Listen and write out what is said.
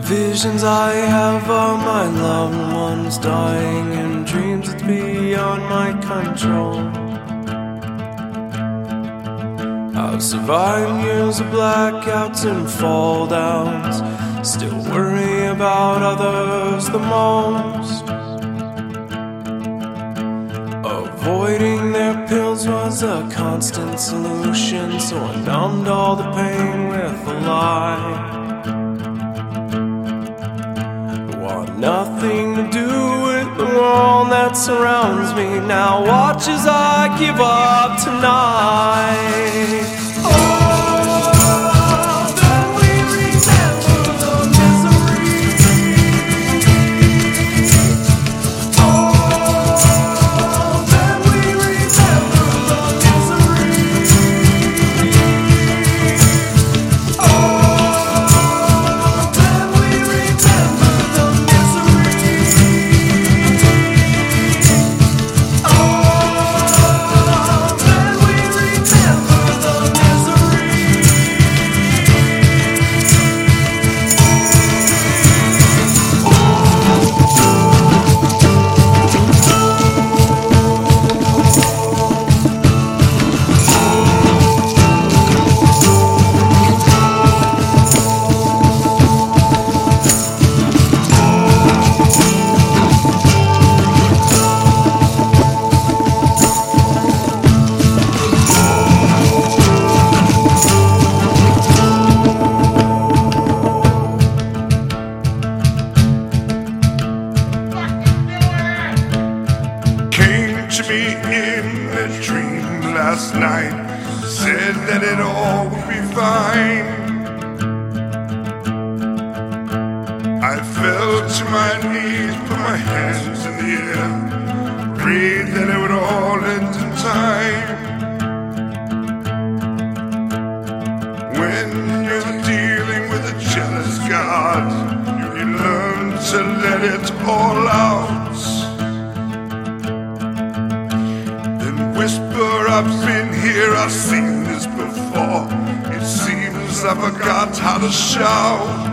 Visions I have of my loved ones dying, and dreams that's beyond my control. I've survived years of blackouts and fall downs, still worry about others the most. Avoiding their pills was a constant solution, so I numbed all the pain with a lie. Want nothing to do with the world that surrounds me. Now watch as I give up tonight. Me in a dream last night, said that it all would be fine. I fell to my knees, put my hands in the air, prayed that it would all end in time. When you're dealing with a jealous God, you learn to let it all out. Whisper, I've been here, I've seen this before. It seems I forgot how to shout.